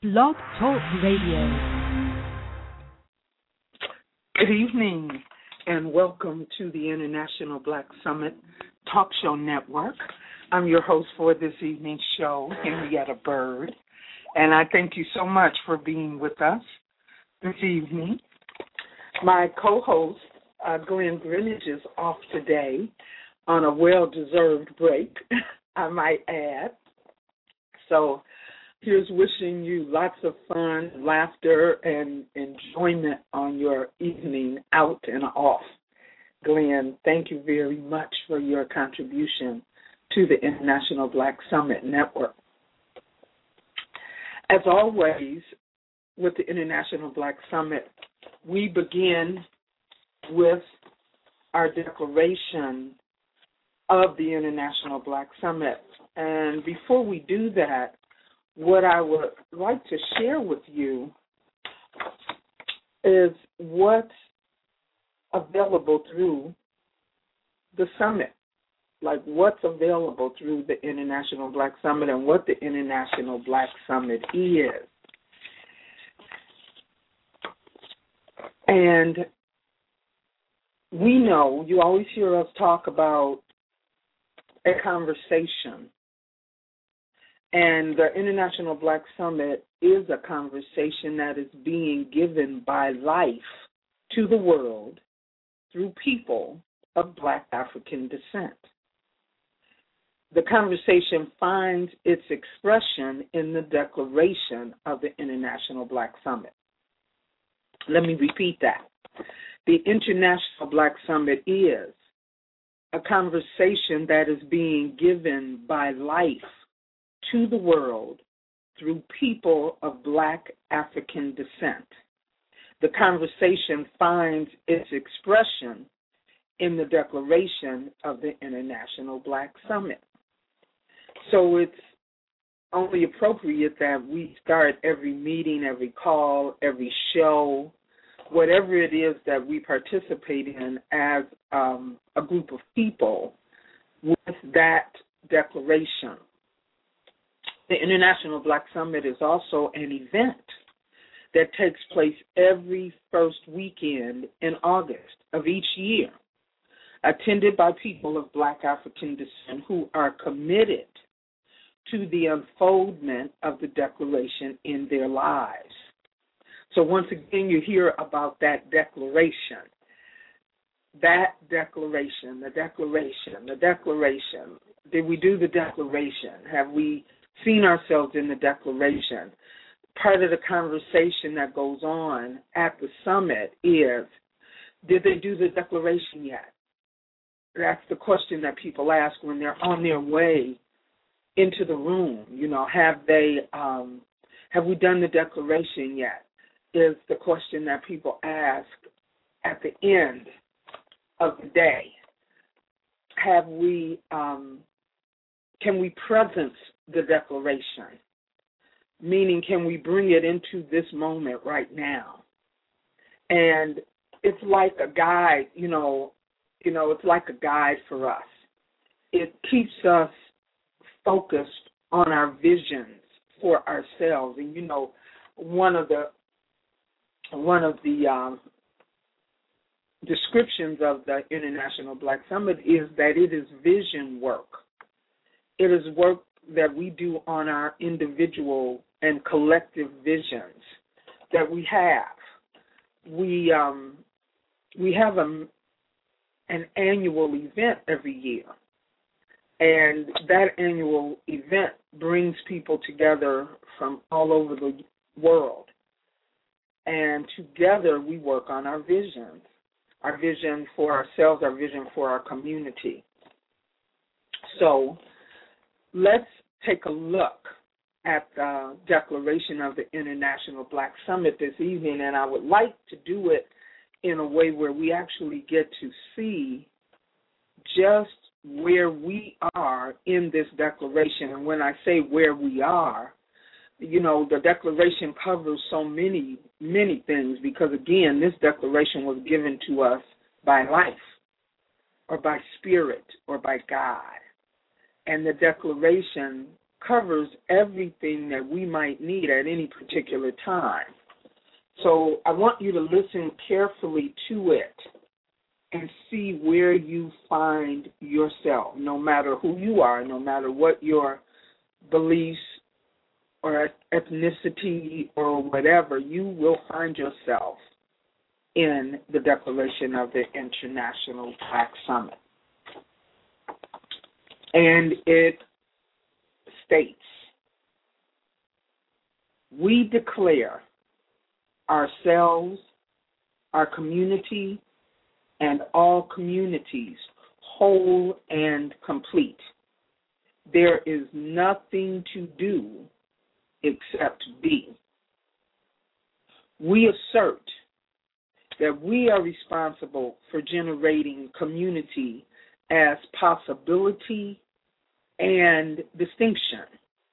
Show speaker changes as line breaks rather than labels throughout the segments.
Blog Talk Radio.
Good evening, and welcome to the International Black Summit Talk Show Network. I'm your host for this evening's show, Henrietta Bird, and I thank you so much for being with us this evening. My co-host, Glenn Greenidge, is off today on a well-deserved break, I might add. So here's wishing you lots of fun, laughter, and enjoyment on your evening out and off. Glenn, thank you very much for your contribution to the International Black Summit Network. As always, with the International Black Summit, we begin with our declaration of the International Black Summit. And before we do that, what I would like to share with you is what's available through the summit, like what's available through the International Black Summit and what the International Black Summit is. And we know, you always hear us talk about a conversation. And the International Black Summit is a conversation that is being given by life to the world through people of Black African descent. The conversation finds its expression in the declaration of the International Black Summit. Let me repeat that. The International Black Summit is a conversation that is being given by life to the world through people of Black African descent. The conversation finds its expression in the declaration of the International Black Summit. So it's only appropriate that we start every meeting, every call, every show, whatever it is that we participate in as a group of people with that declaration. The International Black Summit is also an event that takes place every first weekend in August of each year, attended by people of Black African descent who are committed to the unfoldment of the declaration in their lives. So once again, you hear about that declaration. That declaration, the declaration, the declaration. Did we do the declaration? Have we seen ourselves in the declaration? Part of the conversation that goes on at the summit is, did they do the declaration yet? That's the question that people ask when they're on their way into the room. You know, have we done the declaration yet? Is the question that people ask at the end of the day. Have we, can we presence the declaration? Meaning, can we bring it into this moment right now? And it's like a guide, it's like a guide for us. It keeps us focused on our visions for ourselves. And, one of the descriptions of the International Black Summit is that it is vision work. It is work that we do on our individual and collective visions that we have. We have an annual event every year, and that annual event brings people together from all over the world. And together we work on our vision for ourselves, our vision for our community. So let's take a look at the declaration of the International Black Summit this evening, and I would like to do it in a way where we actually get to see just where we are in this declaration. And when I say where we are, the declaration covers so many, many things because, again, this declaration was given to us by life or by spirit or by God. And the declaration covers everything that we might need at any particular time. So I want you to listen carefully to it and see where you find yourself, no matter who you are, no matter what your beliefs or ethnicity or whatever, you will find yourself in the Declaration of the International Black Summit. And it states, we declare ourselves, our community, and all communities whole and complete. There is nothing to do except be. We assert that we are responsible for generating community as possibility and distinction.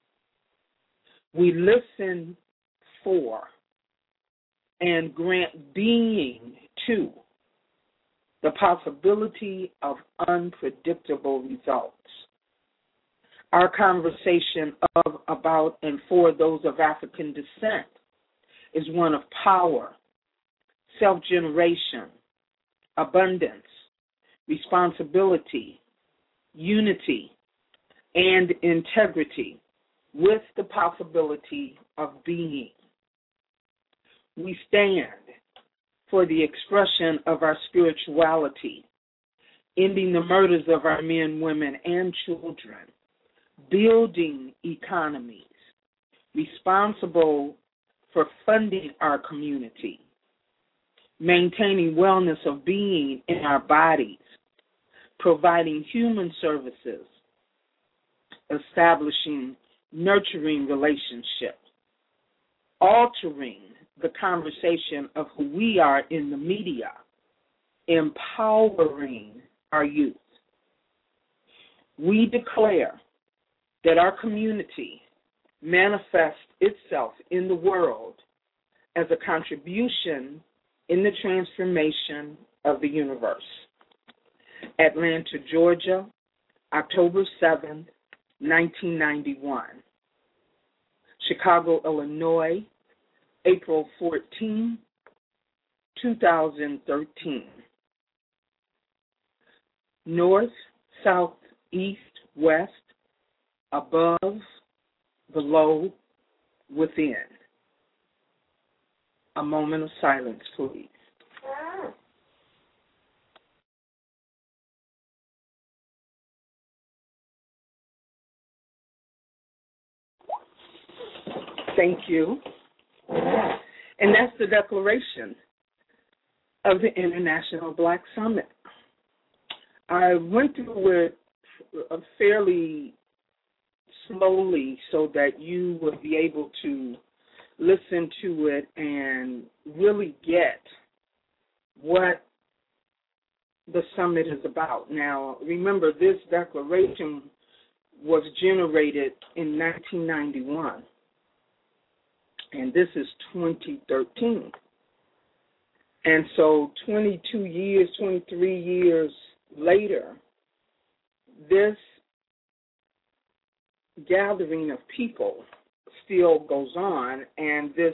We listen for and grant being to the possibility of unpredictable results. Our conversation of, about, and for those of African descent is one of power, self-generation, abundance, responsibility, unity, and integrity with the possibility of being. We stand for the expression of our spirituality, ending the murders of our men, women, and children, building economies, responsible for funding our community, maintaining wellness of being in our bodies, providing human services, establishing nurturing relationships, altering the conversation of who we are in the media, empowering our youth. We declare that our community manifests itself in the world as a contribution in the transformation of the universe. Atlanta, Georgia, October 7th, 1991. Chicago, Illinois, April 14, 2013. North, south, east, west, above, below, within. A moment of silence, please. Thank you. And that's the declaration of the International Black Summit. I went through it fairly slowly so that you would be able to listen to it and really get what the summit is about. Now, remember, this declaration was generated in 1991, and this is 2013. And so 22 years, 23 years later, this gathering of people still goes on, and this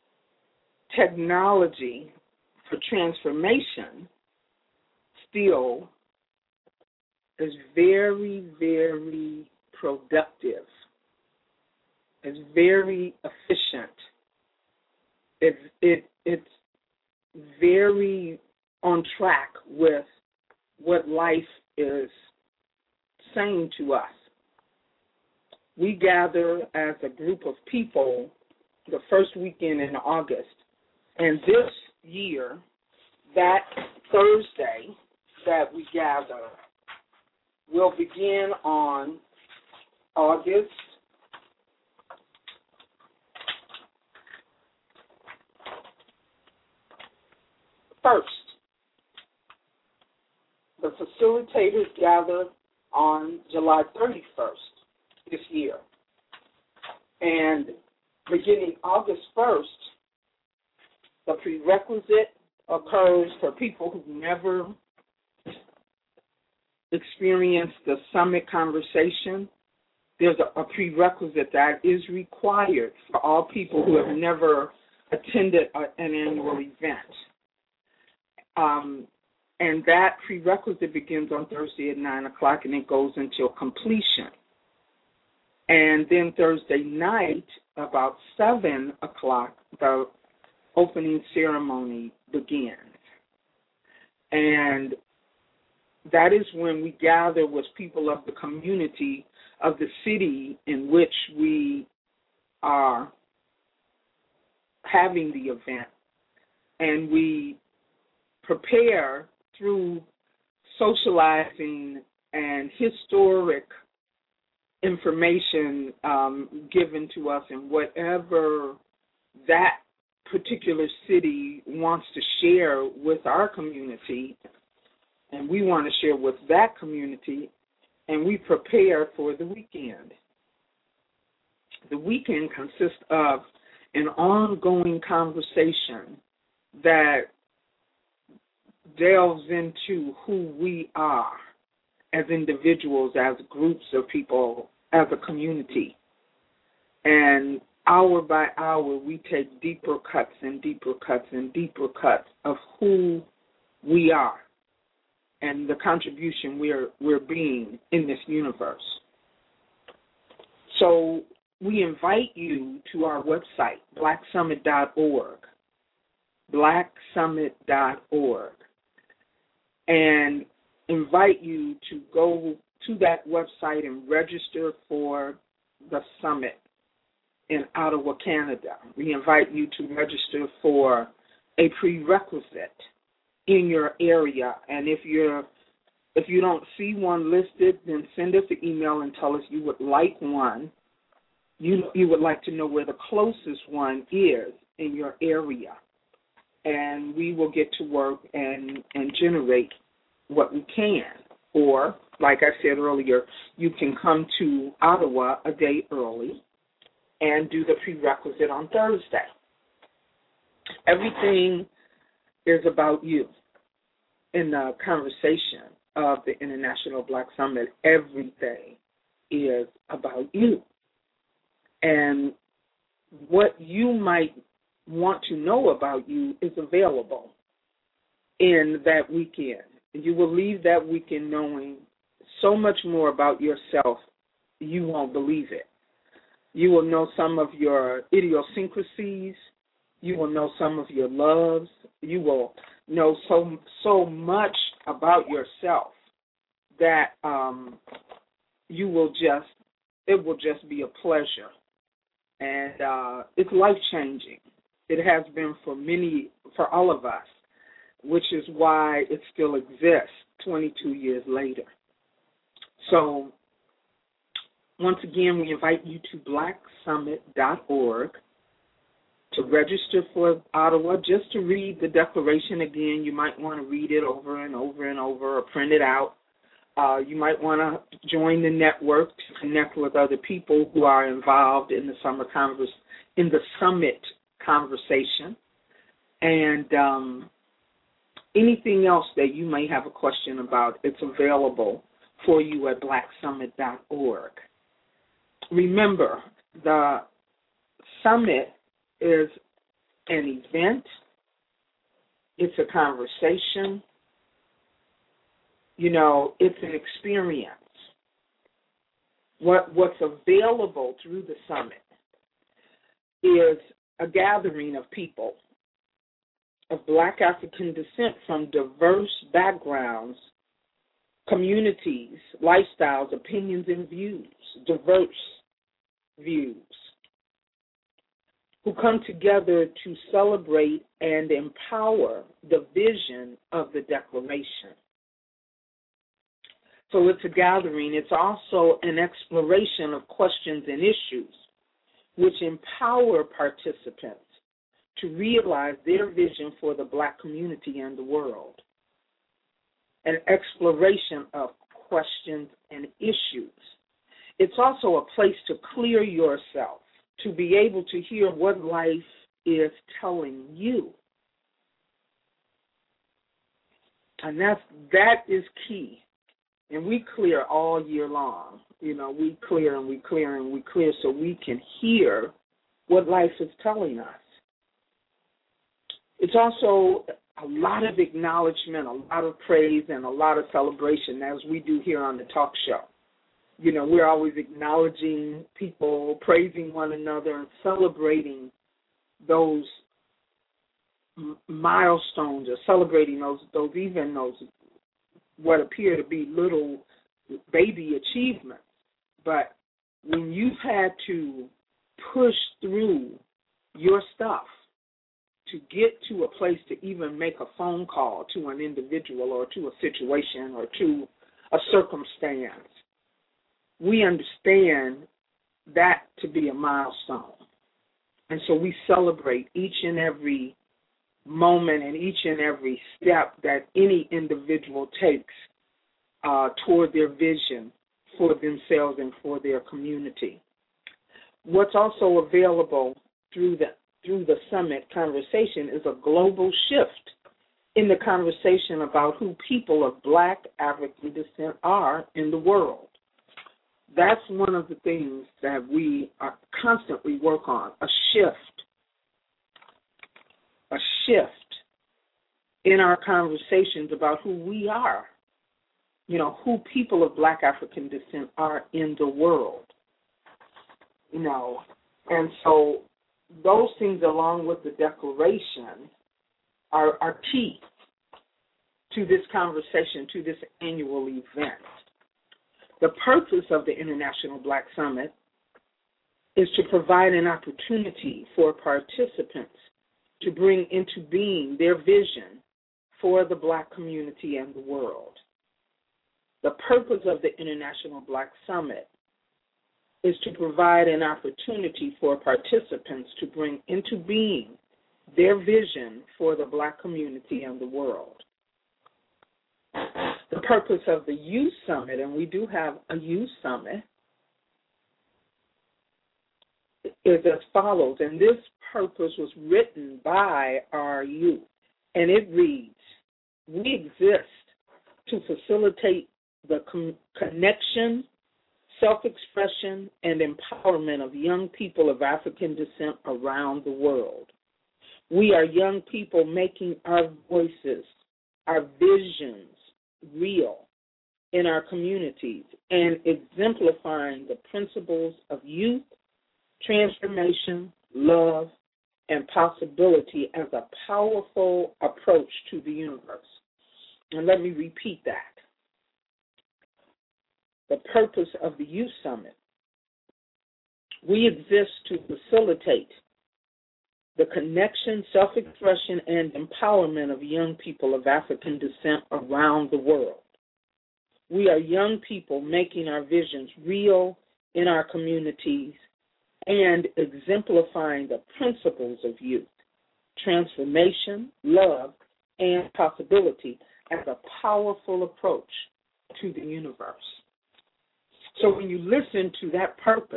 technology for transformation still is very, very productive. It's very efficient. It's very on track with what life is saying to us. We gather as a group of people the first weekend in August, and this year, that Thursday that we gather will begin on August 1st. The facilitators gather on July 31st this year. And beginning August 1st, the prerequisite occurs for people who've never experienced the summit conversation there's a prerequisite that is required for all people who have never attended an annual event. And that prerequisite begins on Thursday at 9 o'clock, and it goes until completion. And then Thursday night, about 7 o'clock, the opening ceremony begins. And that is when we gather with people of the community of the city in which we are having the event. And we prepare through socializing and historic information given to us in whatever that particular city wants to share with our community, and we want to share with that community, and we prepare for the weekend. The weekend consists of an ongoing conversation that delves into who we are as individuals, as groups of people, as a community. And hour by hour, we take deeper cuts and deeper cuts and deeper cuts of who we are and the contribution we're being in this universe. So we invite you to our website, blacksummit.org, blacksummit.org, and invite you to go to that website and register for the summit in Ottawa, Canada. We invite you to register for a prerequisite in your area, and if you don't see one listed, then send us an email and tell us you would like one. You would like to know where the closest one is in your area, and we will get to work and generate what we can. Or, like I said earlier, you can come to Ottawa a day early and do the prerequisite on Thursday. Everything is about you. In the conversation of the International Black Summit, everything is about you. And what you might want to know about you is available in that weekend. You will leave that weekend knowing so much more about yourself, you won't believe it. You will know some of your idiosyncrasies. You will know some of your loves. You will know so much about yourself that it will just be a pleasure. And it's life-changing. It has been for all of us, which is why it still exists 22 years later. So, once again, we invite you to blacksummit.org to register for Ottawa, just to read the declaration again. You might want to read it over and over and over or print it out. You might want to join the network to connect with other people who are involved in the summit conversation. And anything else that you may have a question about, it's available for you at blacksummit.org. Remember, the summit is an event. It's a conversation. It's an experience. What's available through the summit is a gathering of people of Black African descent from diverse backgrounds, communities, lifestyles, opinions, and views, diverse views, who come together to celebrate and empower the vision of the Declaration. So it's a gathering. It's also an exploration of questions and issues which empower participants to realize their vision for the Black community and the world. An exploration of questions and issues. It's also a place to clear yourself, to be able to hear what life is telling you. And that is key. And we clear all year long. You know, we clear and we clear and we clear so we can hear what life is telling us. It's also a lot of acknowledgement, a lot of praise, and a lot of celebration, as we do here on the talk show. You know, we're always acknowledging people, praising one another, and celebrating those milestones, or celebrating those what appear to be little baby achievements. But when you've had to push through your stuff to get to a place to even make a phone call to an individual or to a situation or to a circumstance, we understand that to be a milestone. And so we celebrate each and every moment and each and every step that any individual takes toward their vision for themselves and for their community. What's also available through the summit conversation is a global shift in the conversation about who people of Black African descent are in the world. That's one of the things that we constantly work on, a shift in our conversations about who we are, you know, who people of Black African descent are in the world, you know. And so those things, along with the declaration, are key to this conversation, to this annual event. The purpose of the International Black Summit is to provide an opportunity for participants to bring into being their vision for the Black community and the world. The purpose of the International Black Summit is to provide an opportunity for participants to bring into being their vision for the Black community and the world. The purpose of the Youth Summit, and we do have a Youth Summit, is as follows, and this purpose was written by our youth, and it reads, we exist to facilitate the connection, self-expression, and empowerment of young people of African descent around the world. We are young people making our voices, our visions real in our communities and exemplifying the principles of youth, transformation, love, and possibility as a powerful approach to the universe. And let me repeat that. The purpose of the Youth Summit. We exist to facilitate the connection, self-expression, and empowerment of young people of African descent around the world. We are young people making our visions real in our communities and exemplifying the principles of youth, transformation, love, and possibility as a powerful approach to the universe. So when you listen to that purpose,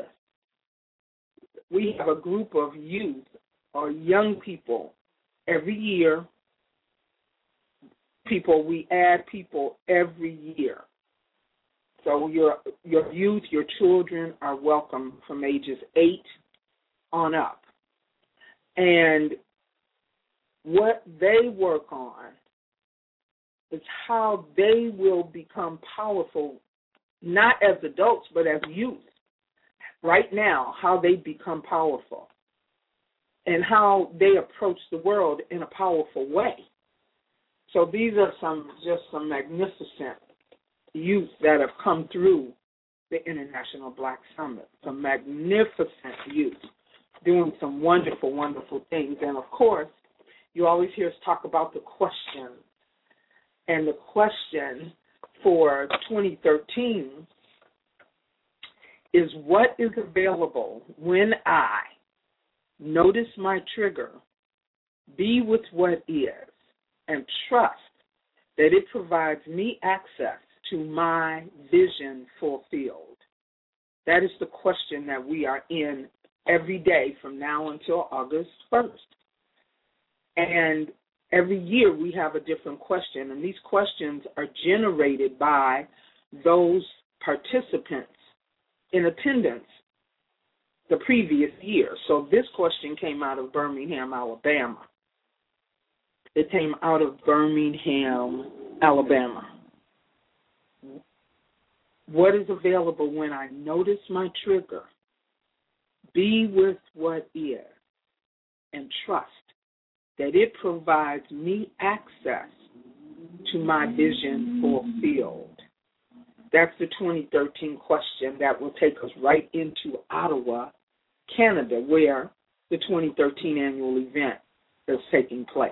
we have a group of youth or young people every year. We add people every year. So your youth, your children are welcome from ages 8 on up. And what they work on is how they will become powerful, not as adults, but as youth. Right now, how they become powerful and how they approach the world in a powerful way. So these are some magnificent youth that have come through the International Black Summit, some magnificent youth doing some wonderful, wonderful things. And, of course, you always hear us talk about the question. And the question for 2013 is, what is available when I notice my trigger, be with what is, and trust that it provides me access to my vision fulfilled? That is the question that we are in every day from now until August 1st. And every year we have a different question, and these questions are generated by those participants in attendance the previous year. So this question came out of Birmingham, Alabama. It came out of Birmingham, Alabama. What is available when I notice my trigger? Be with what is and trust that it provides me access to my vision fulfilled. That's the 2013 question that will take us right into Ottawa, Canada, where the 2013 annual event is taking place.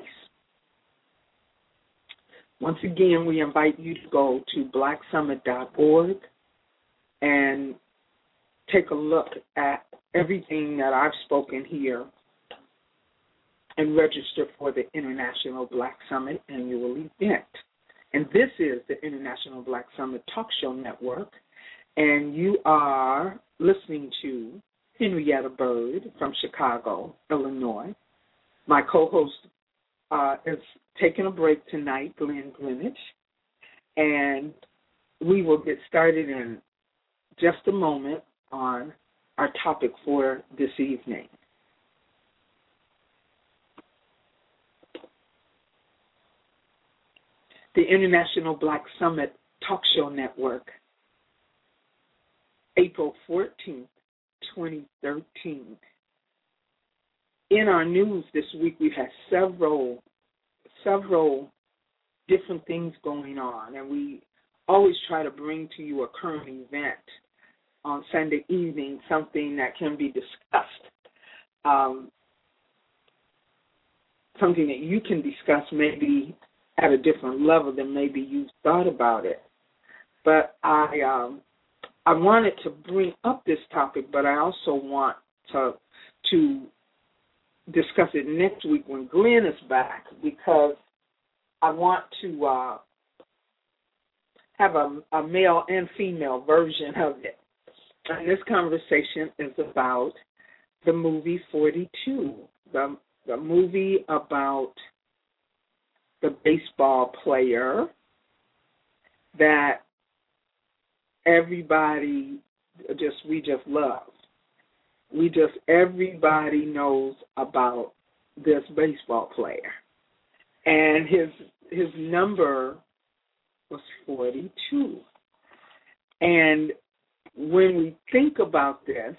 Once again, we invite you to go to blacksummit.org and take a look at everything that I've spoken here and register for the International Black Summit annual event. And this is the International Black Summit Talk Show Network, and you are listening to Henrietta Bird from Chicago, Illinois. My co-host is taking a break tonight, Glenn Greenwich, and we will get started in just a moment on our topic for this evening. The International Black Summit Talk Show Network, April 14th, 2013. In our news this week, we've had several different things going on, and we always try to bring to you a current event on Sunday evening, something that can be discussed, something that you can discuss maybe at a different level than maybe you've thought about it. But I wanted to bring up this topic, but I also want to discuss it next week when Glenn is back, because I want to have a male and female version of it. And this conversation is about the movie 42, the movie about the baseball player that everybody we just love. Everybody knows about this baseball player. And his number was 42. And when we think about this,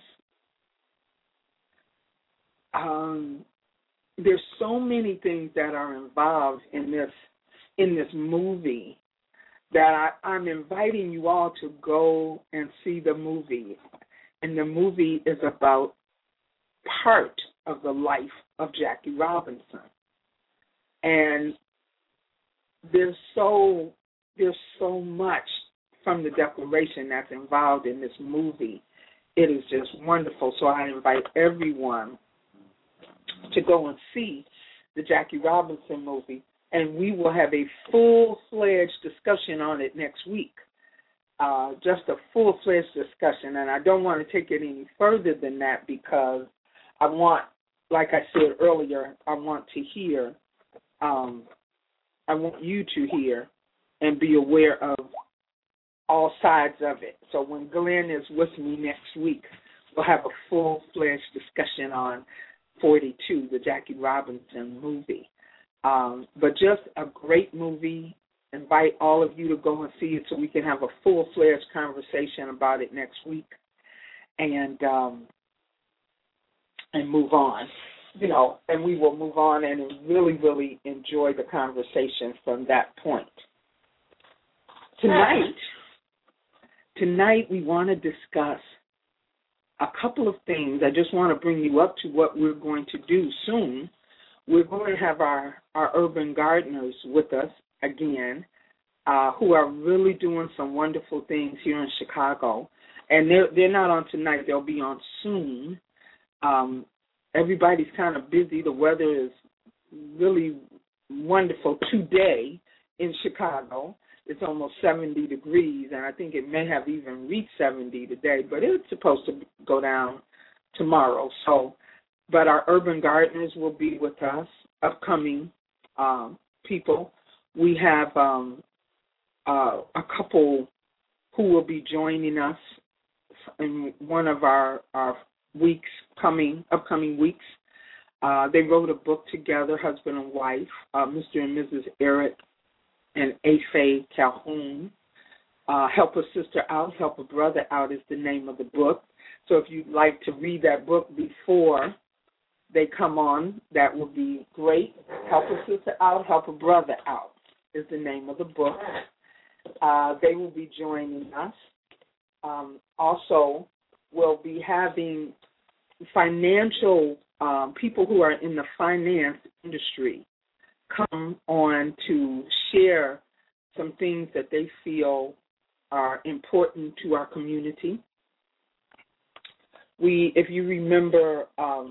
there's so many things that are involved in this movie that I'm inviting you all to go and see the movie. And the movie is about part of the life of Jackie Robinson. And there's so much from the Declaration that's involved in this movie. It is just wonderful. So I invite everyone to go and see the Jackie Robinson movie, and we will have a full-fledged discussion on it next week, just a full-fledged discussion. And I don't want to take it any further than that, because I want, like I said earlier, I want you to hear and be aware of all sides of it. So when Glenn is with me next week, we'll have a full-fledged discussion on 42, the Jackie Robinson movie. But just a great movie. Invite all of you to go and see it so we can have a full-fledged conversation about it next week, and move on. And we will move on and really, really enjoy the conversation from that point. Tonight we want to discuss a couple of things. I just want to bring you up to what we're going to do soon. We're going to have our urban gardeners with us again, who are really doing some wonderful things here in Chicago. And they're not on tonight. They'll be on soon. Everybody's kind of busy. The weather is really wonderful today in Chicago. It's almost 70 degrees, and I think it may have even reached 70 today, but it's supposed to go down tomorrow. But our urban gardeners will be with us, upcoming people. We have a couple who will be joining us in one of our weeks, upcoming weeks. They wrote a book together, husband and wife, Mr. and Mrs. Eric and Afe Calhoun. Help a Sister Out, Help a Brother Out is the name of the book. So if you'd like to read that book before they come on, that would be great. Help a Sister Out, Help a Brother Out is the name of the book. They will be joining us. Also, we'll be having financial people who are in the finance industry come on to share some things that they feel are important to our community. If you remember,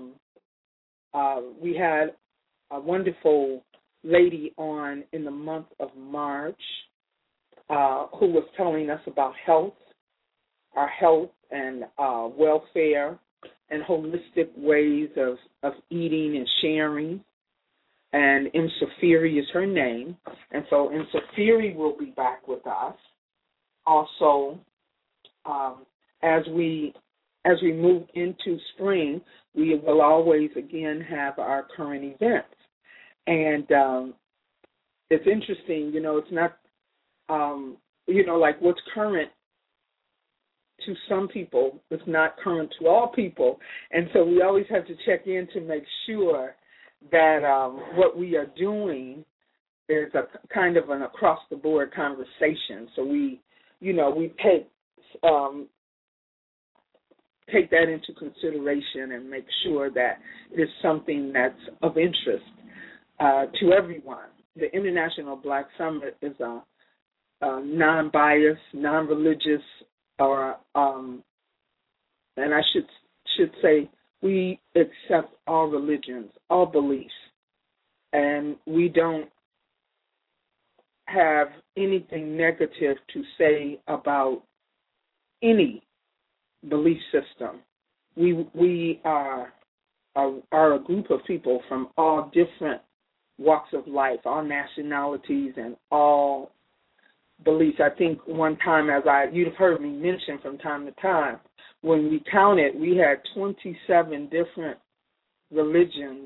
we had a wonderful lady on in the month of March who was telling us about our health and welfare and holistic ways of eating and sharing. And Msafiri is her name. And so Msafiri will be back with us. Also, as we move into spring, we will always again have our current events. And it's interesting, it's not, like what's current to some people is not current to all people. And so we always have to check in to make sure that what we are doing is a kind of an across-the-board conversation. So we take that into consideration and make sure that it is something that's of interest to everyone. The International Black Summit is a non-biased, non-religious, or and I should say we accept all religions, all beliefs, and we don't have anything negative to say about any belief system. We are a group of people from all different walks of life, all nationalities, and all beliefs. I think one time, you've heard me mention from time to time, when we counted, we had 27 different religions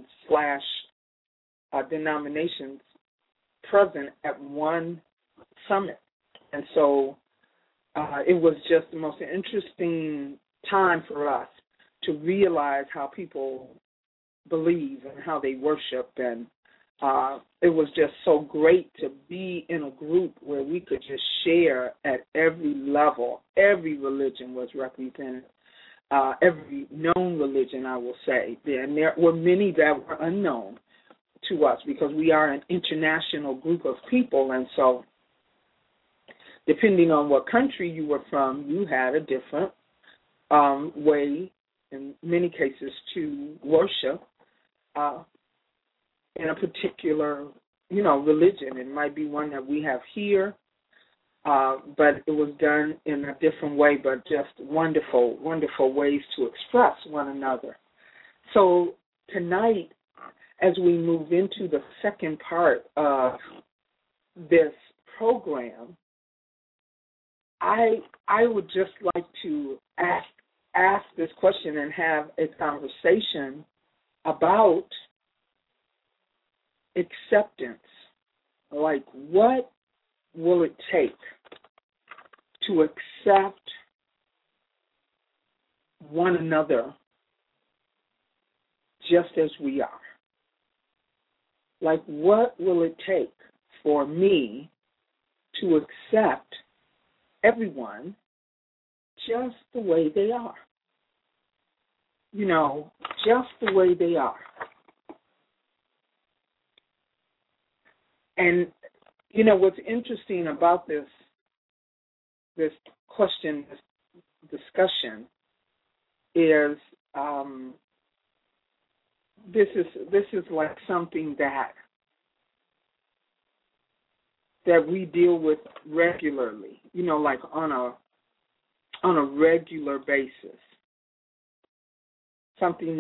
/ denominations present at one summit. And so it was just the most interesting time for us to realize how people believe and how they worship. And it was just so great to be in a group where we could just share at every level. Every religion was represented, every known religion, I will say. And there were many that were unknown to us because we are an international group of people. And so depending on what country you were from, you had a different way, in many cases, to worship in a particular, religion. It might be one that we have here, but it was done in a different way, but just wonderful, wonderful ways to express one another. So tonight, as we move into the second part of this program, I would just like to ask this question and have a conversation about acceptance. Like, what will it take to accept one another just as we are? Like, what will it take for me to accept everyone just the way they are? Just the way they are. And, what's interesting about this question, this discussion, is this is like something that we deal with regularly, like on a regular basis. Something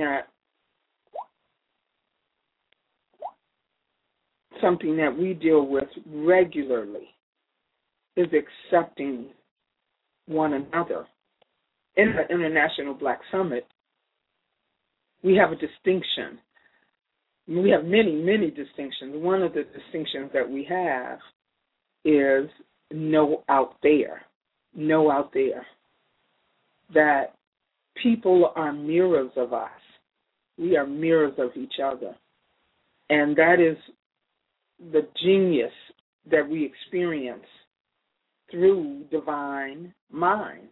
that we deal with regularly is accepting one another. In the International Black Summit, we have a distinction. We have many, many distinctions. One of the distinctions that we have is know out there. Know out there that people are mirrors of us. We are mirrors of each other. And that is the genius that we experience through divine mind.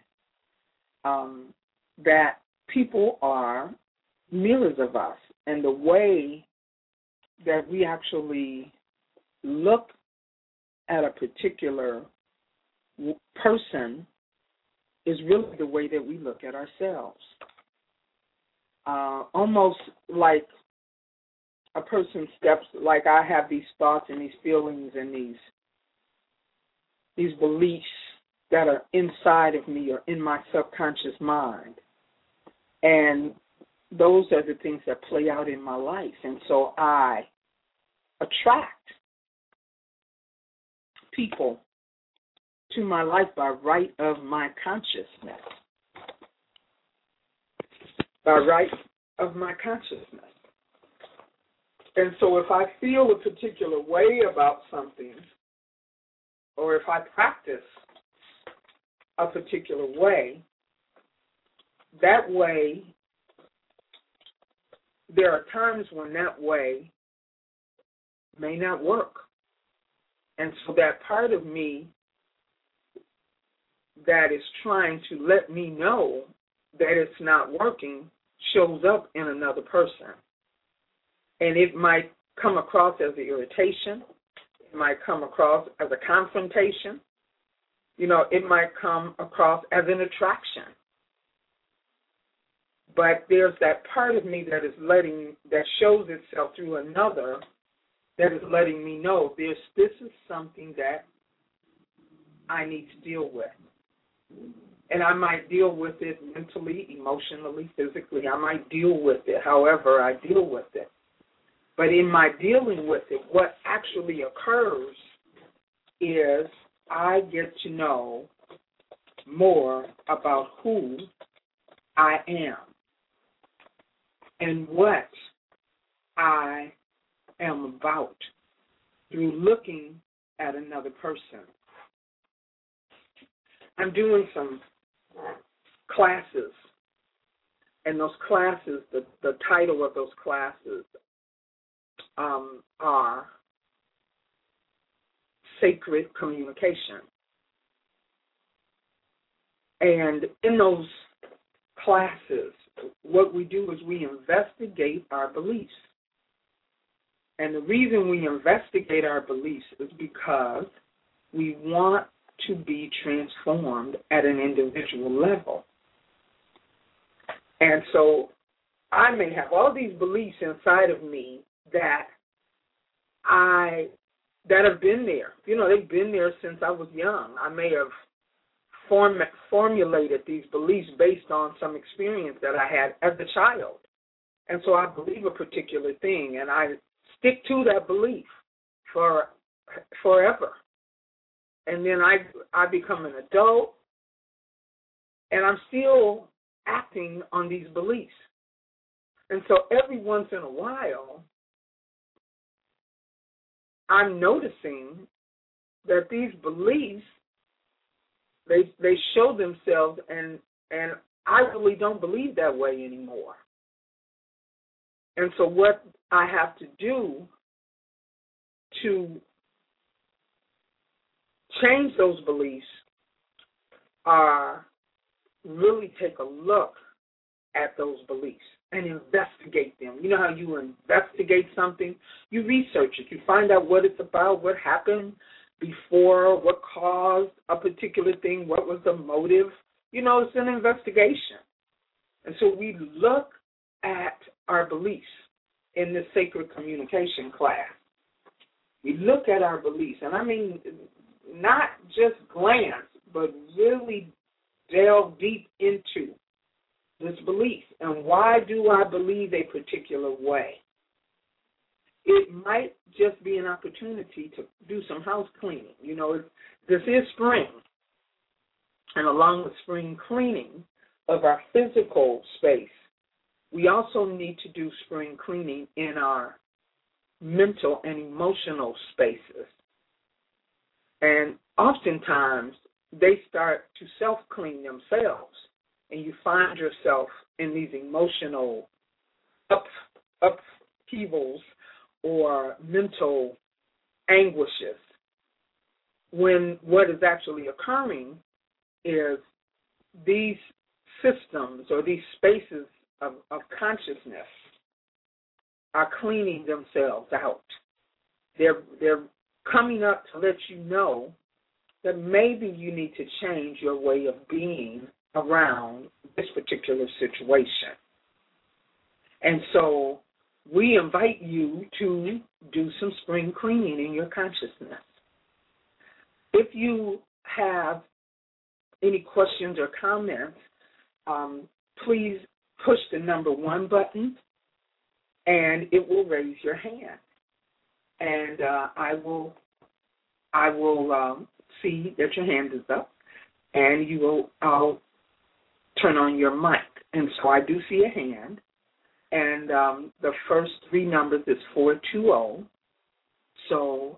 That people are mirrors of us. And the way that we actually look at a particular person is really the way that we look at ourselves. Almost like a person steps, like I have these thoughts and these feelings and these beliefs that are inside of me or in my subconscious mind. And those are the things that play out in my life. And so I attract people to my life by right of my consciousness. By right of my consciousness. And so if I feel a particular way about something, or if I practice a particular way, that way, there are times when that way may not work. And so that part of me that is trying to let me know that it's not working shows up in another person. And it might come across as an irritation. It might come across as a confrontation. It might come across as an attraction. But there's that part of me that shows itself through another that is letting me know this is something that I need to deal with. And I might deal with it mentally, emotionally, physically. I might deal with it however I deal with it. But in my dealing with it, what actually occurs is I get to know more about who I am and what I am about through looking at another person. I'm doing some classes, and those classes, the title of those classes are Sacred Communication. And in those classes, what we do is we investigate our beliefs. And the reason we investigate our beliefs is because we want to be transformed at an individual level. And so I may have all these beliefs inside of me that have been there. They've been there since I was young. I may have formulated these beliefs based on some experience that I had as a child. And so I believe a particular thing, and I stick to that belief forever. And then I become an adult, and I'm still acting on these beliefs. And so every once in a while, I'm noticing that these beliefs, they show themselves, and I really don't believe that way anymore. And so what I have to do to change those beliefs are really take a look at those beliefs and investigate them. You know how you investigate something? You research it. You find out what it's about, what happened before, what caused a particular thing, what was the motive. It's an investigation. And so we look at our beliefs in this Sacred Communication class. We look at our beliefs, and I mean not just glance, but really delve deep into this belief. And why do I believe a particular way? It might just be an opportunity to do some house cleaning. This is spring. And along with spring cleaning of our physical space, we also need to do spring cleaning in our mental and emotional spaces. And oftentimes, they start to self-clean themselves, and you find yourself in these emotional upheavals or mental anguishes, when what is actually occurring is these systems or these spaces of consciousness are cleaning themselves out. They're coming up to let you know that maybe you need to change your way of being around this particular situation. And so we invite you to do some spring cleaning in your consciousness. If you have any questions or comments, please push the number 1 button, and it will raise your hand. And I will see that your hand is up, and I'll turn on your mic. And so I do see a hand, and the first 3 numbers is 420. So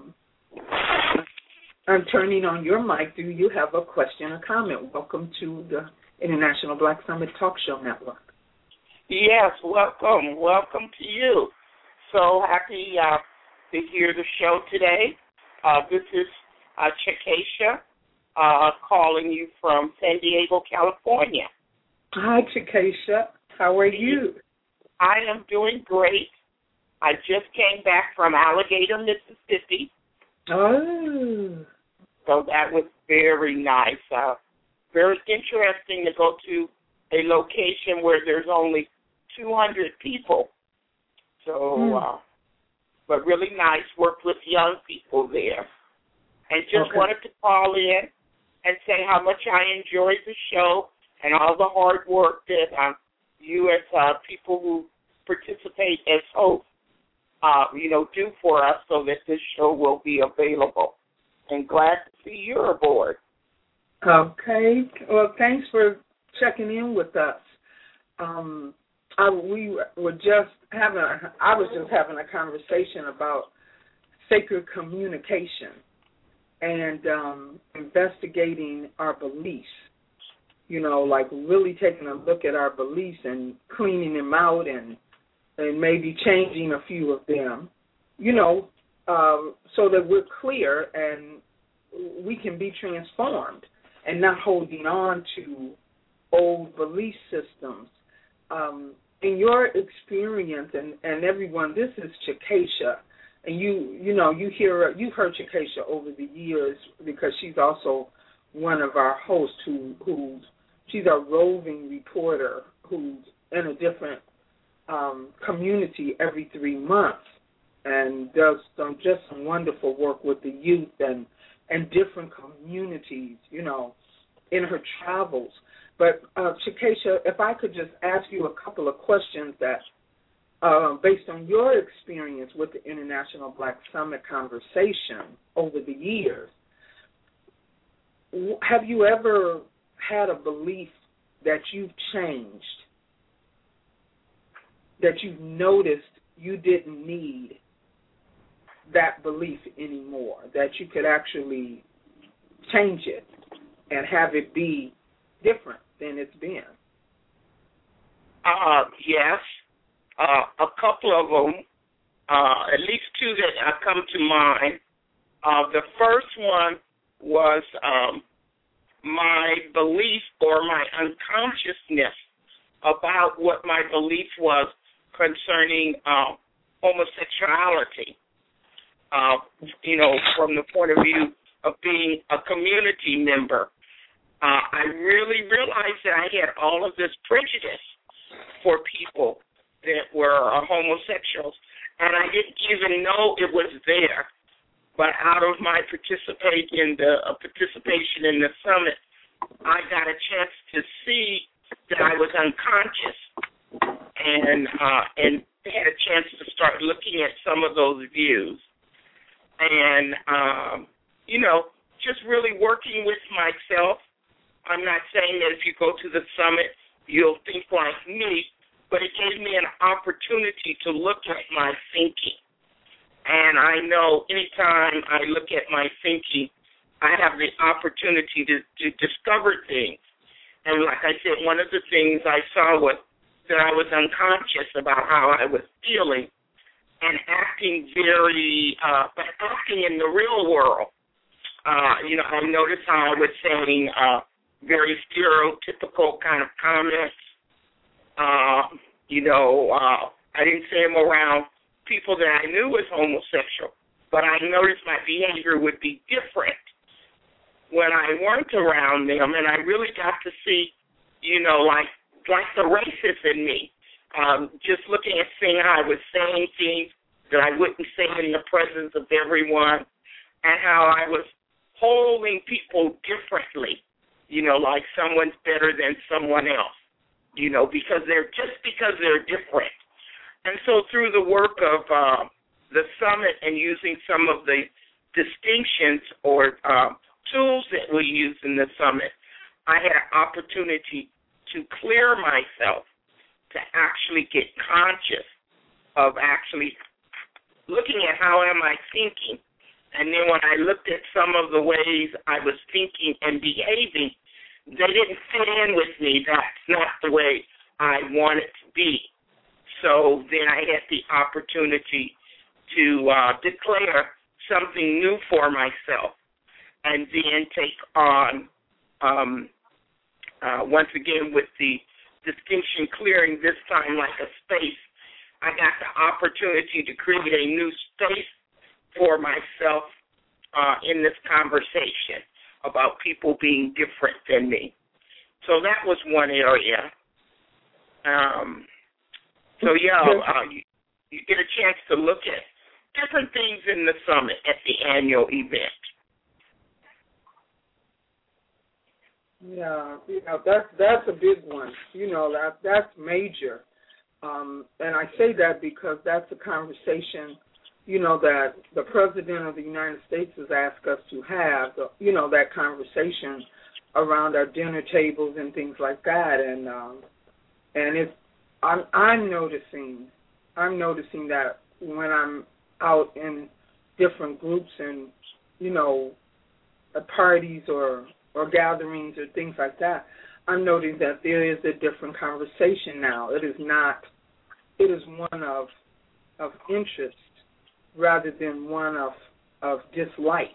I'm turning on your mic. Do you have a question or comment? Welcome to the International Black Summit Talk Show Network.
Yes, welcome. Welcome to you. So happy to hear the show today. This is Chikesha calling you from San Diego, California.
Hi, Chikesha. How are you?
I am doing great. I just came back from Alligator, Mississippi.
Oh.
So that was very nice. Very interesting to go to a location where there's only 200 people. So, but really nice. Worked with young people there. And just wanted to call in and say how much I enjoyed the show and all the hard work that you as people who participate as hosts, do for us so that this show will be available. And glad to see you're aboard.
Okay. Well, thanks for checking in with us. I was just having a conversation about sacred communication and investigating our beliefs. Like really taking a look at our beliefs and cleaning them out and maybe changing a few of them, so that we're clear and we can be transformed and not holding on to old belief systems. In your experience, and everyone, this is Chikesha, and you've heard Chikesha over the years because she's also one of our hosts who's she's a roving reporter who's in a different community every 3 months and does some wonderful work with the youth and different communities, in her travels. But Chikesha, if I could just ask you a couple of questions that, based on your experience with the International Black Summit conversation over the years, have you ever had a belief that you've changed, that you've noticed you didn't need that belief anymore, that you could actually change it and have it be different than it's been?
Yes. A couple of them, at least 2 that come to mind. The first one was my belief or my unconsciousness about what my belief was concerning homosexuality, from the point of view of being a community member. I really realized that I had all of this prejudice for people that were homosexuals, and I didn't even know it was there. But out of my participation in the summit, I got a chance to see that I was unconscious, and had a chance to start looking at some of those views, and just really working with myself I'm not saying that if you go to the summit, you'll think like me, but it gave me an opportunity to look at my thinking. And I know anytime I look at my thinking, I have the opportunity to discover things. And like I said, one of the things I saw was that I was unconscious about how I was feeling and acting but acting in the real world. I noticed how I was saying very stereotypical kind of comments. I didn't say them around people that I knew was homosexual, but I noticed my behavior would be different when I weren't around them, and I really got to see, like the racist in me, just looking at seeing how I was saying things that I wouldn't say in the presence of everyone, and how I was holding people differently, like someone's better than someone else, because they're different. And so through the work of the summit and using some of the distinctions or tools that we use in the summit, I had an opportunity to clear myself, to actually get conscious of actually looking at how am I thinking. And then when I looked at some of the ways I was thinking and behaving, they didn't fit in with me. That's not the way I want it to be. So then I had the opportunity to declare something new for myself, and then take on, once again with the distinction clearing, this time like a space, I got the opportunity to create a new space for myself in this conversation about people being different than me. So that was one area. You get a chance to look at different things in the summit at the annual event.
Yeah, that's a big one. That's major. And I say that because that's a conversation, that the President of the United States has asked us to have, that conversation around our dinner tables and things like that. And I'm noticing that when I'm out in different groups and, at parties or gatherings or things like that, I'm noting that there is a different conversation now. It is one of interest rather than one of dislike.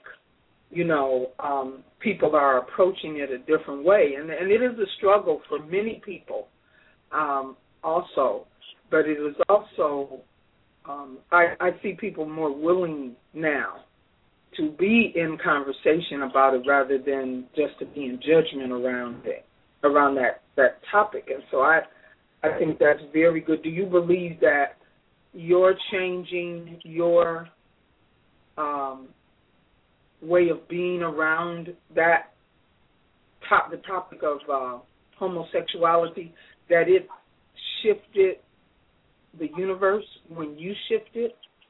People are approaching it a different way, and it is a struggle for many people also, but it is also, I see people more willing now to be in conversation about it rather than just to be in judgment around that topic. And so I think that's very good. Do you believe that you're changing your way of being around the topic of homosexuality, that it shifted the universe when you shifted?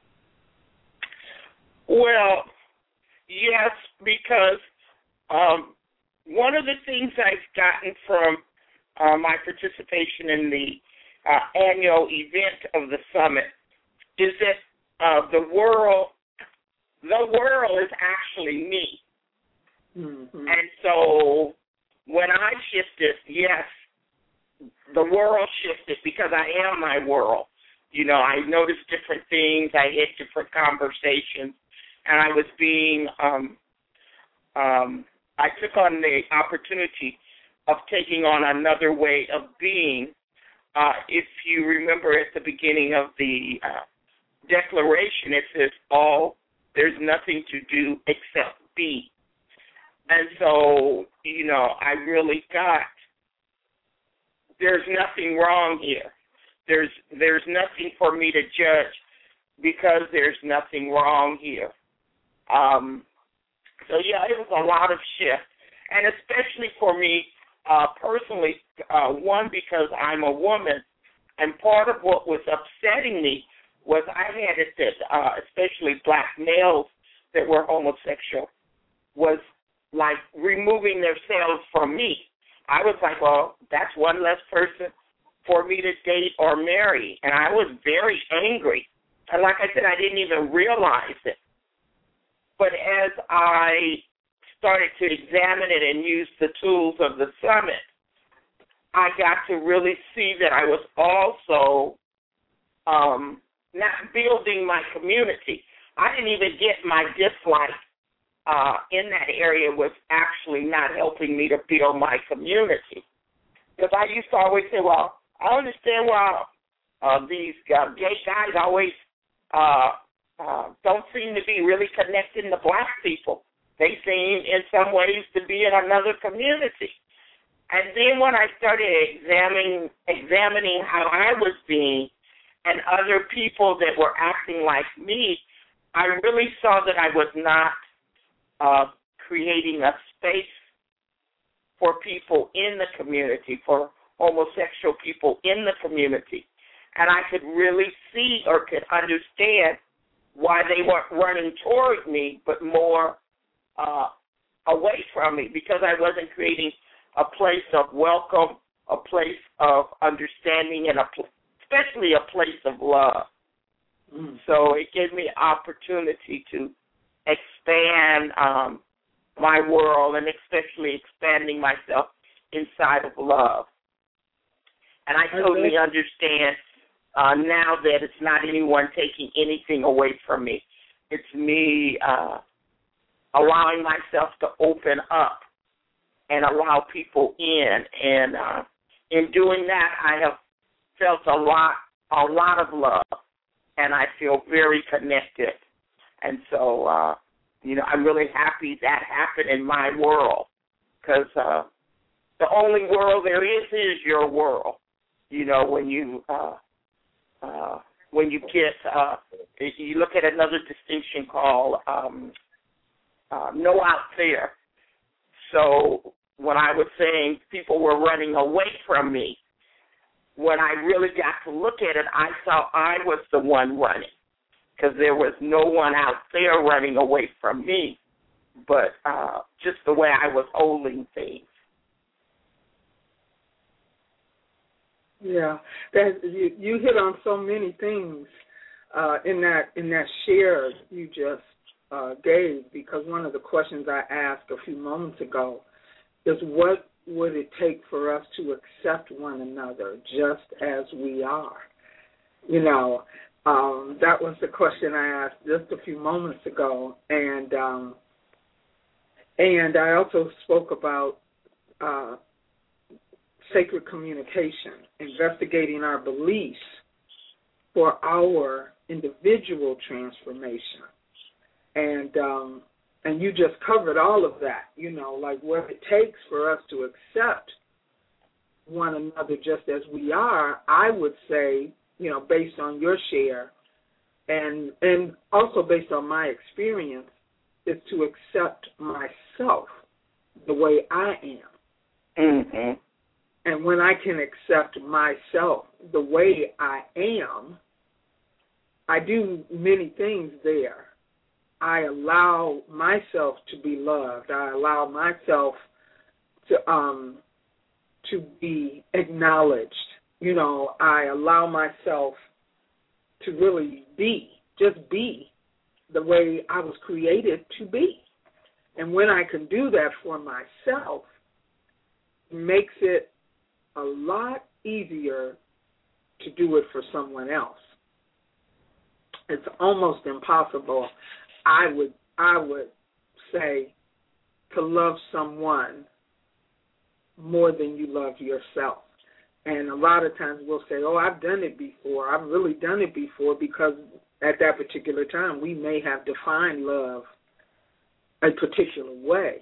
Well, yes, because one of the things I've gotten from my participation in the annual event of the summit is that the world is actually me. Mm-hmm. And so when I shifted, yes, the world shifted because I am my world. I noticed different things. I had different conversations. And I was I took on the opportunity of taking on another way of being. If you remember at the beginning of the declaration, it says, there's nothing to do except be. And so, I really got, there's nothing wrong here. There's nothing for me to judge because there's nothing wrong here. So, it was a lot of shift. And especially for me personally, one, because I'm a woman, and part of what was upsetting me was I had it that especially black males that were homosexual was like removing themselves from me. I was like, well, that's one less person for me to date or marry. And I was very angry. And like I said, I didn't even realize it. But as I started to examine it and use the tools of the summit, I got to really see that I was also not building my community. I didn't even get my dislike in that area was actually not helping me to build my community. Because I used to always say, well, I understand why these gay guys always don't seem to be really connecting to black people. They seem in some ways to be in another community. And then when I started examining how I was being and other people that were acting like me, I really saw that I was not creating a space for people in the community, for homosexual people in the community. And I could really see or could understand why they weren't running toward me, but more away from me, because I wasn't creating a place of welcome, a place of understanding, and especially a place of love. So it gave me opportunity to expand my world, and especially expanding myself inside of love. And I totally understand now that it's not anyone taking anything away from me. It's me allowing myself to open up and allow people in. And in doing that, I have felt a lot of love, and I feel very connected. And so, I'm really happy that happened in my world, because the only world there is your world. When you get, if you look at another distinction called no out there. So when I was saying people were running away from me, when I really got to look at it, I saw I was the one running, because there was no one out there running away from me, but just the way I was holding things.
Yeah, you hit on so many things in that share you just gave, because one of the questions I asked a few moments ago is, what would it take for us to accept one another just as we are? That was the question I asked just a few moments ago, and I also spoke about sacred communication, investigating our beliefs for our individual transformation, and you just covered all of that. Like what it takes for us to accept one another just as we are. I would say, based on your share, and also based on my experience, is to accept myself the way I am.
Mm-hmm.
And when I can accept myself the way I am, I do many things there. I allow myself to be loved. I allow myself to be acknowledged. I allow myself to really just be the way I was created to be. And when I can do that for myself, it makes it a lot easier to do it for someone else. It's almost impossible, I would say, to love someone more than you love yourself. And a lot of times we'll say, oh, I've done it before. I've really done it before, because at that particular time we may have defined love a particular way.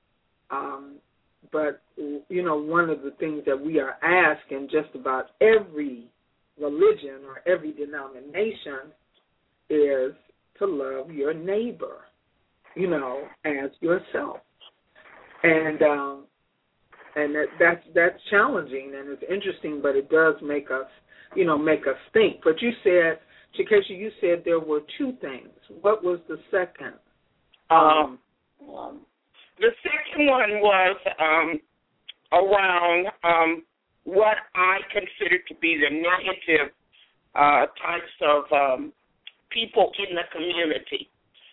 But, one of the things that we are asked in just about every religion or every denomination is to love your neighbor, as yourself. And that's challenging, and it's interesting, but it does make us think. But you said, Chikesha, you said there were two things. What was the second?
The second one was around what I consider to be the negative types of people in the community.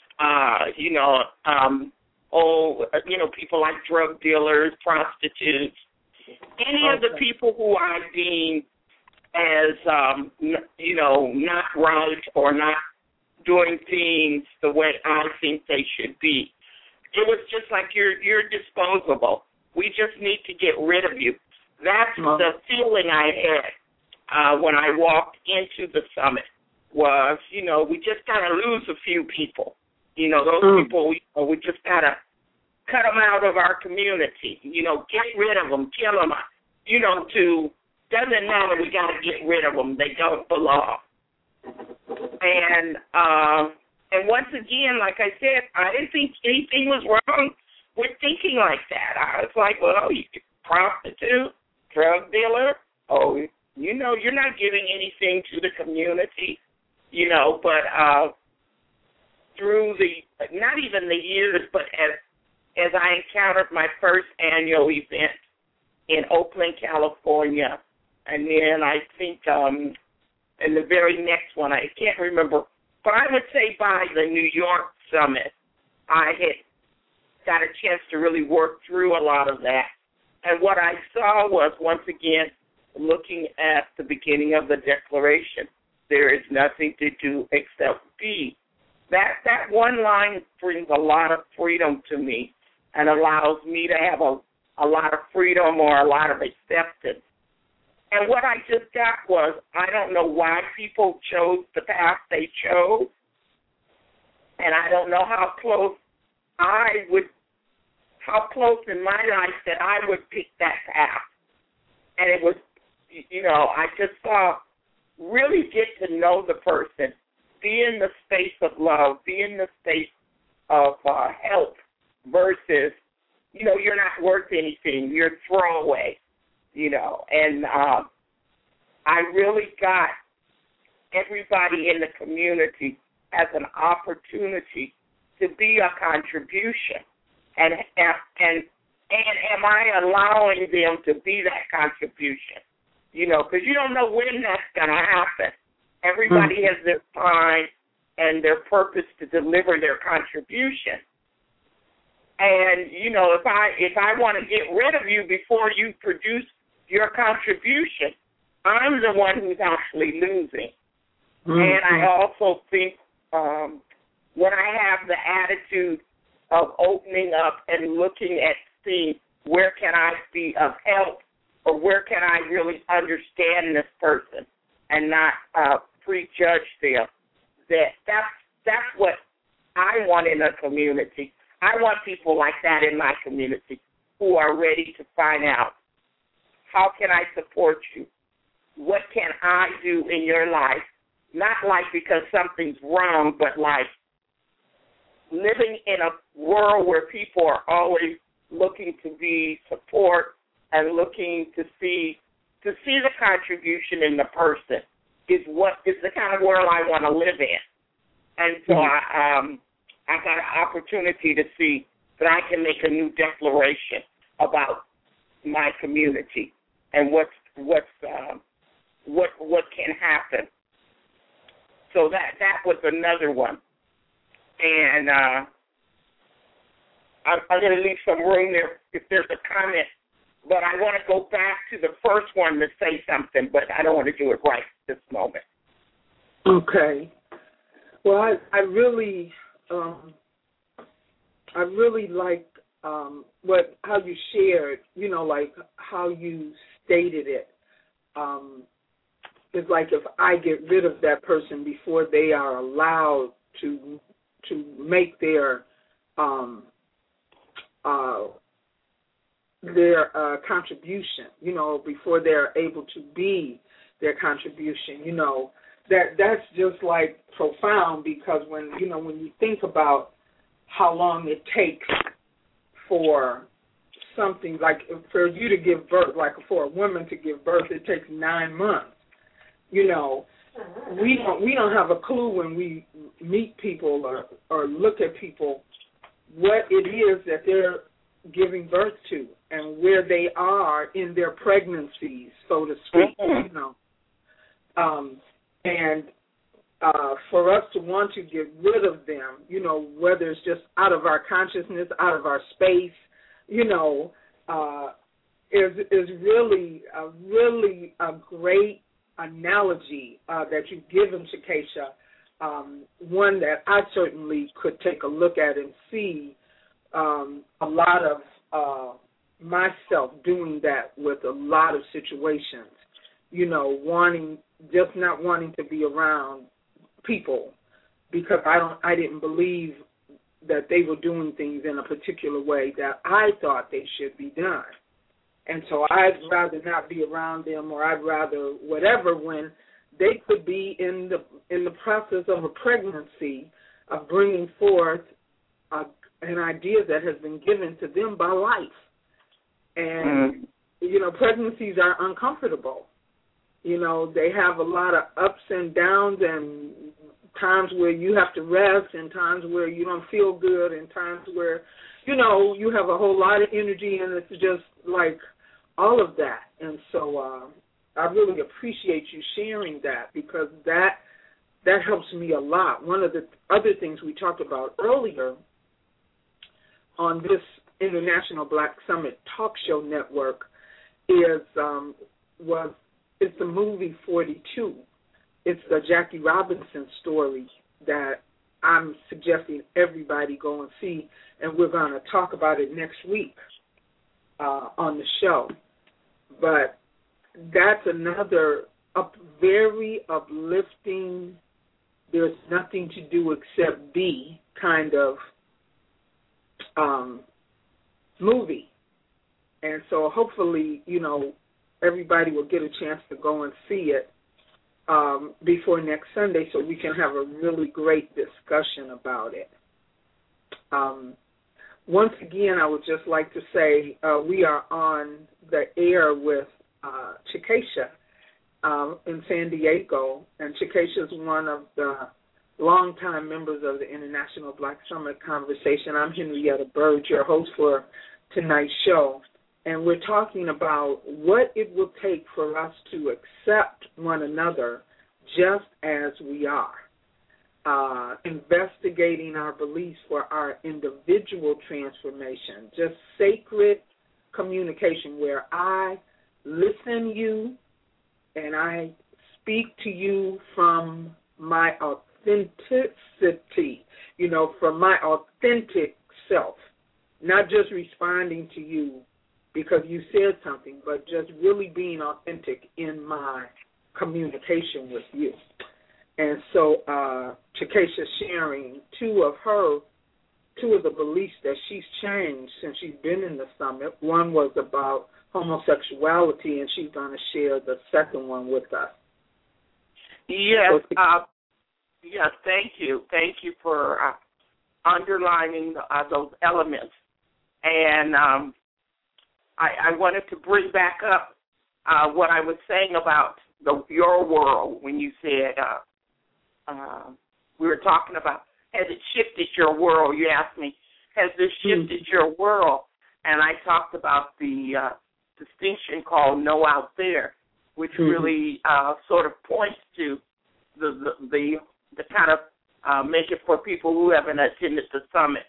People like drug dealers, prostitutes, any of the people who I deem as, not right or not doing things the way I think they should be. It was just like you're disposable. We just need to get rid of you. That's the feeling I had when I walked into the summit was, we just got to lose a few people. Those people, we just got to cut them out of our community. Get rid of them, kill them. Doesn't matter, we got to get rid of them. They don't belong. And once again, like I said, I didn't think anything was wrong with thinking like that. I was like, well, you prostitute, drug dealer, you're not giving anything to the community, but through not even the years, but as I encountered my first annual event in Oakland, California, and then I think in the very next one, I can't remember, but I would say by the New York Summit, I had got a chance to really work through a lot of that. And what I saw was, once again, looking at the beginning of the Declaration, there is nothing to do except be. That one line brings a lot of freedom to me and allows me to have a lot of freedom or a lot of acceptance. And what I just got was, I don't know why people chose the path they chose, and I don't know how close in my life that I would pick that path. And it was, I just saw really get to know the person, be in the space of love, be in the space of help versus, you're not worth anything, you're throwaway, And I really got everybody in the community as an opportunity to be a contribution. And am I allowing them to be that contribution? Because you don't know when that's going to happen. Everybody has their time and their purpose to deliver their contribution. And, if I want to get rid of you before you produce your contribution, I'm the one who's actually losing. And I also think when I have the attitude of opening up and looking at seeing where can I be of help or where can I really understand this person and not prejudge them, that's what I want in a community. I want people like that in my community who are ready to find out, how can I support you? What can I do in your life? Not like because something's wrong, but like living in a world where people are always looking to be support and looking to see the contribution in the person is the kind of world I want to live in. And so I got an opportunity to see that I can make a new declaration about my community and what can happen. So that was another one. And I'm going to leave some room there if there's a comment. But I want to go back to the first one to say something, but I don't want to do it right this moment.
Okay. Well, I really like how you shared, like how you stated it. It's like if I get rid of that person before they are allowed to make their contribution, before they're able to be their contribution, that's just like profound, because when you think about how long it takes for something, like for you to give birth, like for a woman to give birth, it takes 9 months. We don't have a clue when we meet people or look at people what it is that they're giving birth to and where they are in their pregnancies, so to speak, you know. And for us to want to get rid of them, you know, whether it's just out of our consciousness, out of our space, you know, is really a great analogy that you've given, Chikeisha, one that I certainly could take a look at and see a lot of myself doing that with a lot of situations, you know, not wanting to be around people because I didn't believe that they were doing things in a particular way that I thought they should be done. And so I'd rather not be around them, or I'd rather whatever, when they could be in the process of a pregnancy, of bringing forth an idea that has been given to them by life. And, you know, pregnancies are uncomfortable. You know, they have a lot of ups and downs, and times where you have to rest, and times where you don't feel good, and times where, you know, you have a whole lot of energy, and it's just like all of that. And so I really appreciate you sharing that, because that helps me a lot. One of the other things we talked about earlier on this International Black Summit Talk Show Network is the movie 42. It's the Jackie Robinson story that I'm suggesting everybody go and see, and we're going to talk about it next week on the show. But that's another very uplifting, there's nothing to do except be kind of movie. And so hopefully, you know, everybody will get a chance to go and see it before next Sunday, so we can have a really great discussion about it. Once again, I would just like to say we are on the air with Chikeisha in San Diego, and Chikeisha is one of the longtime members of the International Black Summit Conversation. I'm Henrietta Bird, your host for tonight's show, and we're talking about what it will take for us to accept one another just as we are, investigating our beliefs for our individual transformation, just sacred communication where I listen you and I speak to you from my authenticity, you know, from my authentic self, not just responding to you because you said something, but just really being authentic in my communication with you. And so Chikeisha sharing two of the beliefs that she's changed since she's been in the summit. One was about homosexuality, and she's going to share the second one with us.
Yes, yes, thank you. Thank you for underlining those elements. And I wanted to bring back up what I was saying about your world when you said we were talking about, has it shifted your world? You asked me, has this shifted your world? And I talked about the distinction called know out there, which really sort of points to the kind of make it for people who haven't attended the summit.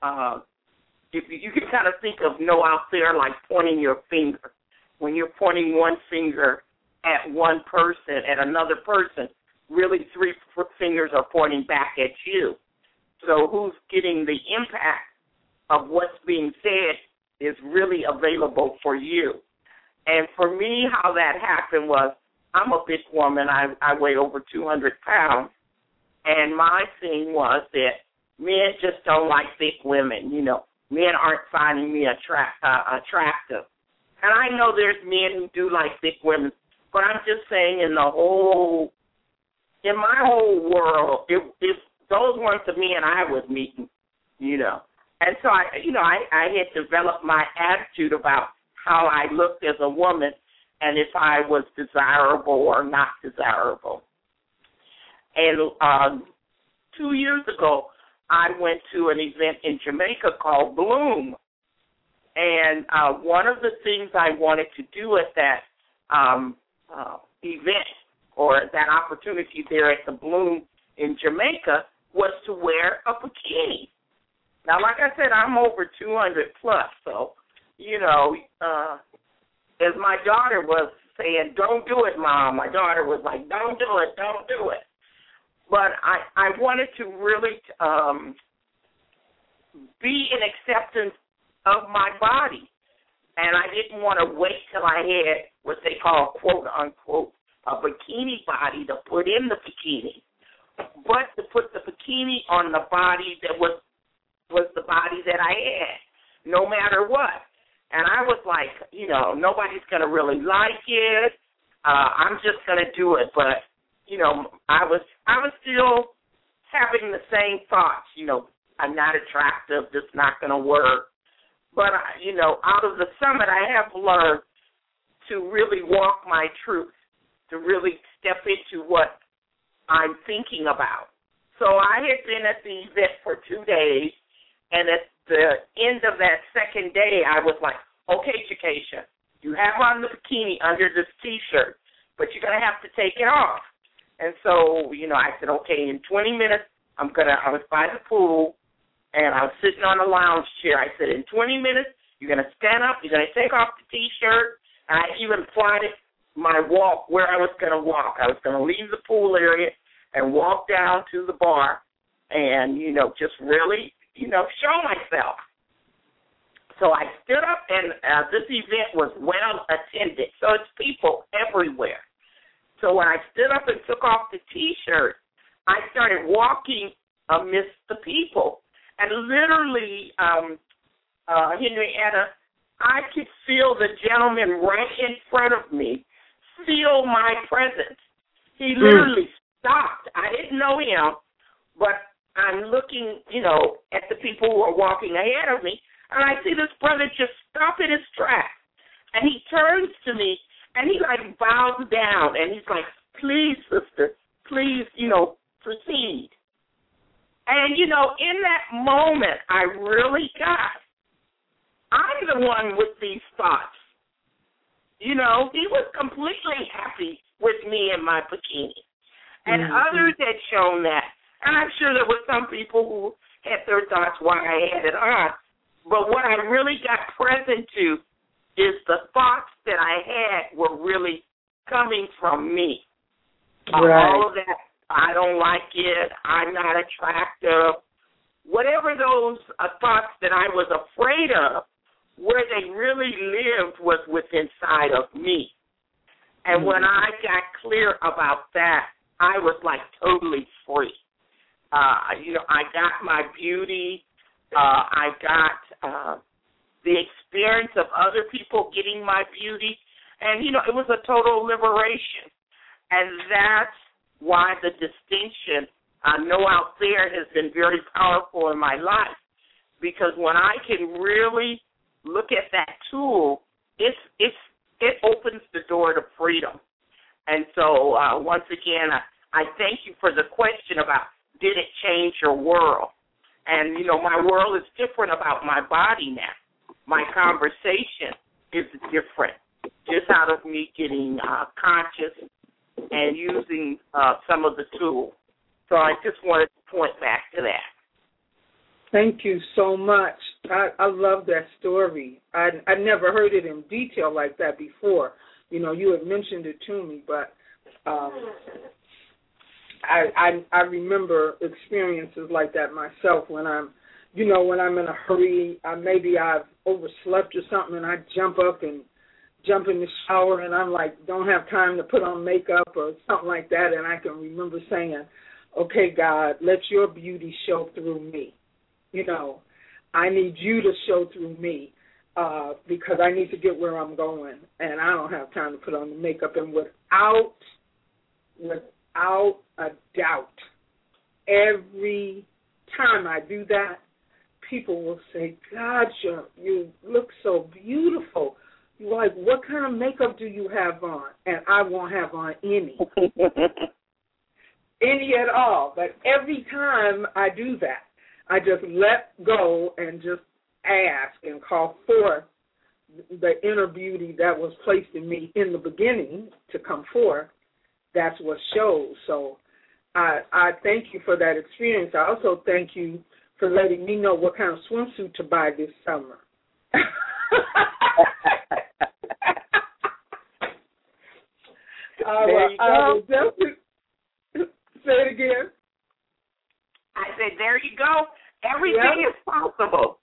You can kind of think of know out there like pointing your finger. When you're pointing one finger at one person, at another person, really three fingers are pointing back at you. So who's getting the impact of what's being said is really available for you. And for me, how that happened was, I'm a big woman. I weigh over 200 pounds. And my thing was that men just don't like thick women. You know, men aren't finding me attractive. And I know there's men who do like thick women, but I'm just saying in my whole world, if those weren't the men I was meeting, you know. And so I had developed my attitude about how I looked as a woman and if I was desirable or not desirable. And 2 years ago, I went to an event in Jamaica called Bloom. And one of the things I wanted to do at that event or that opportunity there at the Bloom in Jamaica was to wear a bikini. Now, like I said, I'm over 200 plus, so, you know, as my daughter was saying, don't do it, Mom. My daughter was like, don't do it, don't do it. But I wanted to really be in acceptance of my body. And I didn't want to wait till I had what they call, quote, unquote, a bikini body to put in the bikini, but to put the bikini on the body that was the body that I had, no matter what. And I was like, you know, nobody's going to really like it. I'm just going to do it. But, you know, I was still having the same thoughts, you know, I'm not attractive, this is not going to work. But, you know, out of the summit, I have learned to really walk my truth, to really step into what I'm thinking about. So I had been at the event for 2 days, and at the end of that second day, I was like, okay, Chikesha, you have on the bikini under this T-shirt, but you're going to have to take it off. And so, you know, I said, okay, in 20 minutes, I was by the pool, and I was sitting on a lounge chair. I said, in 20 minutes, you're going to stand up, you're going to take off the T-shirt, and I even plotted my walk, where I was going to walk. I was going to leave the pool area and walk down to the bar and, you know, just really, you know, show myself. So I stood up, and this event was well attended, so it's people everywhere. So when I stood up and took off the T-shirt, I started walking amidst the people. And literally, Henrietta, I could feel the gentleman right in front of me feel my presence. He literally stopped. I didn't know him, but I'm looking, you know, at the people who are walking ahead of me, and I see this brother just stop in his tracks. And he turns to me, and he, like, bows down, and he's like, please, sister, please, you know, proceed. And, you know, in that moment, I really got, I'm the one with these thoughts. You know, he was completely happy with me in my bikini. And others had shown that. And I'm sure there were some people who had their thoughts why I had it on. But what I really got present to is the thoughts that I had were really coming from me.
Right.
All of that, I don't like it, I'm not attractive. Whatever those thoughts that I was afraid of, where they really lived was within inside of me. And when I got clear about that, I was like totally free. You know, I got my beauty. I got the experience of other people getting my beauty. And, you know, it was a total liberation. And that's why the distinction I know out there has been very powerful in my life. Because when I can really look at that tool, it opens the door to freedom. And so, once again, I thank you for the question about did it change your world? And, you know, my world is different about my body now. My conversation is different, just out of me getting conscious and using some of the tools. So I just wanted to point back to that.
Thank you so much. I love that story. I never heard it in detail like that before. You know, you had mentioned it to me, but I remember experiences like that myself when I'm, you know, when I'm in a hurry. Maybe I've overslept or something, and I jump up and jump in the shower, and I'm like, don't have time to put on makeup or something like that, and I can remember saying, okay, God, let your beauty show through me. You know, I need you to show through me because I need to get where I'm going, and I don't have time to put on the makeup. And without a doubt, every time I do that, people will say, God, you look so beautiful. You're like, what kind of makeup do you have on? And I won't have on any. Any at all. But every time I do that, I just let go and just ask and call forth the inner beauty that was placed in me in the beginning to come forth, that's what shows. So I thank you for that experience. I also thank you for letting me know what kind of swimsuit to buy this summer.
There you go.
I will definitely say it again.
I said, there you go. Everything is possible.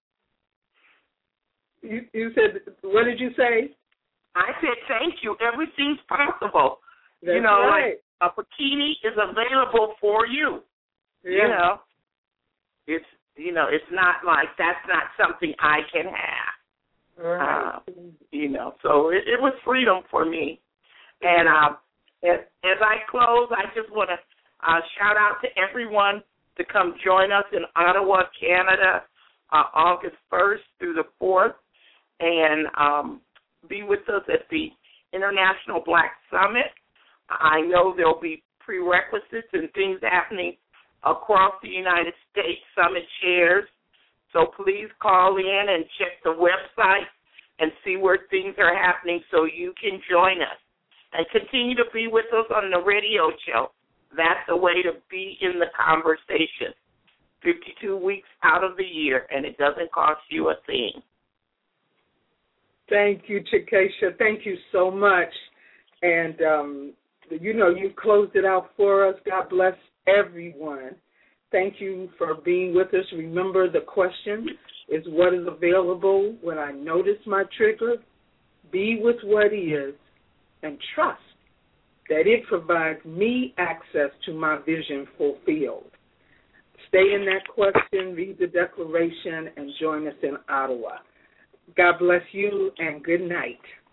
You said, what did you say?
I said, thank you. Everything's possible.
That's right.
Like a bikini is available for you.
Yeah.
It's not like that's not something I can have.
Right.
So it was freedom for me. And as I close, I just want to shout out to everyone to come join us in Ottawa, Canada, August 1st through the 4th, and be with us at the International Black Summit. I know there'll be prerequisites and things happening across the United States, summit chairs. So please call in and check the website and see where things are happening so you can join us. And continue to be with us on the radio show. That's the way to be in the conversation. 52 weeks out of the year, and it doesn't cost you a thing.
Thank you, Chikesha. Thank you so much. And, you closed it out for us. God bless everyone. Thank you for being with us. Remember, the question is, what is available when I notice my trigger? Be with what is and trust that it provides me access to my vision fulfilled. Stay in that question, read the declaration, and join us in Ottawa. God bless you, and good night.